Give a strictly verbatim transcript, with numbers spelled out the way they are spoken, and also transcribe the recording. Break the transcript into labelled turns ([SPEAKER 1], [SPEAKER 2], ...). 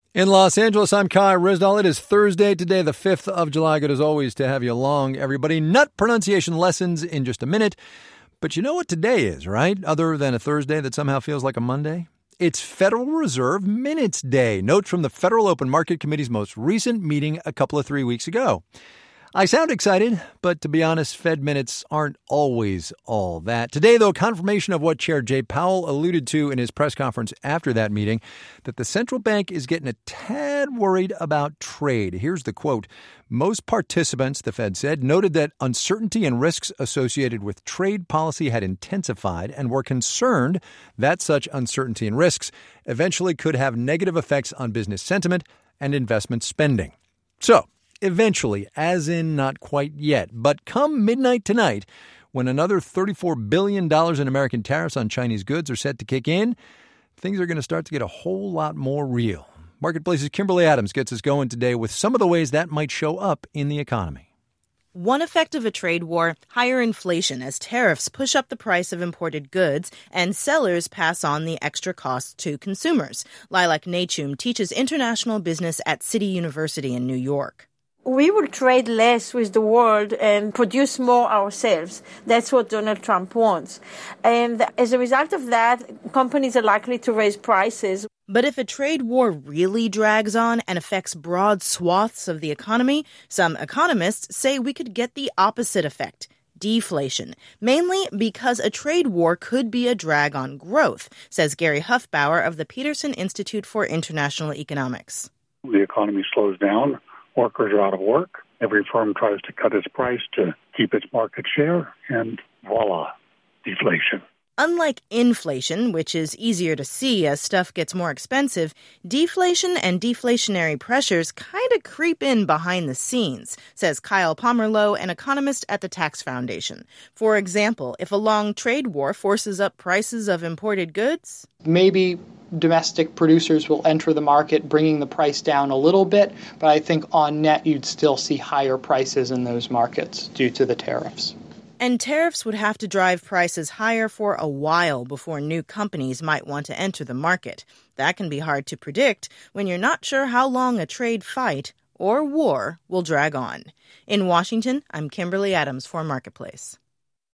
[SPEAKER 1] In Los Angeles, I'm Kai Ryssdal. It is Thursday today, the fifth of July. Good as always to have you along, everybody. Nut pronunciation lessons in just a minute. But you know what today is, right? Other than a Thursday that somehow feels like a Monday? It's Federal Reserve Minutes Day. Notes from the Federal Open Market Committee's most recent meeting a couple of three weeks ago. I sound excited, but to be honest, Fed minutes aren't always all that. Today, though, confirmation of what Chair Jay Powell alluded to in his press conference after that meeting, that the central bank is getting a tad worried about trade. Here's the quote. Most participants, the Fed said, noted that uncertainty and risks associated with trade policy had intensified and were concerned that such uncertainty and risks eventually could have negative effects on business sentiment and investment spending. So, eventually, as in not quite yet, but come midnight tonight, when another thirty-four billion dollars in American tariffs on Chinese goods are set to kick in, things are going to start to get a whole lot more real. Marketplace's Kimberly Adams gets us going today with some of the ways that might show up in the economy.
[SPEAKER 2] One effect of a trade war, higher inflation as tariffs push up the price of imported goods and sellers pass on the extra costs to consumers. Lilac Nachum teaches international business at City University in New York.
[SPEAKER 3] We will trade less with the world and produce more ourselves. That's what Donald Trump wants. And as a result of that, companies are likely to raise prices.
[SPEAKER 2] But if a trade war really drags on and affects broad swaths of the economy, some economists say we could get the opposite effect. Deflation, mainly because a trade war could be a drag on growth, says Gary Huffbauer of the Peterson Institute for International Economics.
[SPEAKER 4] The economy slows down. Workers are out of work. Every firm tries to cut its price to keep its market share, and voila, deflation.
[SPEAKER 2] Unlike inflation, which is easier to see as stuff gets more expensive, deflation and deflationary pressures kind of creep in behind the scenes, says Kyle Pomerlow, an economist at the Tax Foundation. For example, if a long trade war forces up prices of imported goods,
[SPEAKER 5] maybe domestic producers will enter the market, bringing the price down a little bit, but I think on net you'd still see higher prices in those markets due to the tariffs.
[SPEAKER 2] And tariffs would have to drive prices higher for a while before new companies might want to enter the market. That can be hard to predict when you're not sure how long a trade fight or war will drag on. In Washington, I'm Kimberly Adams for Marketplace.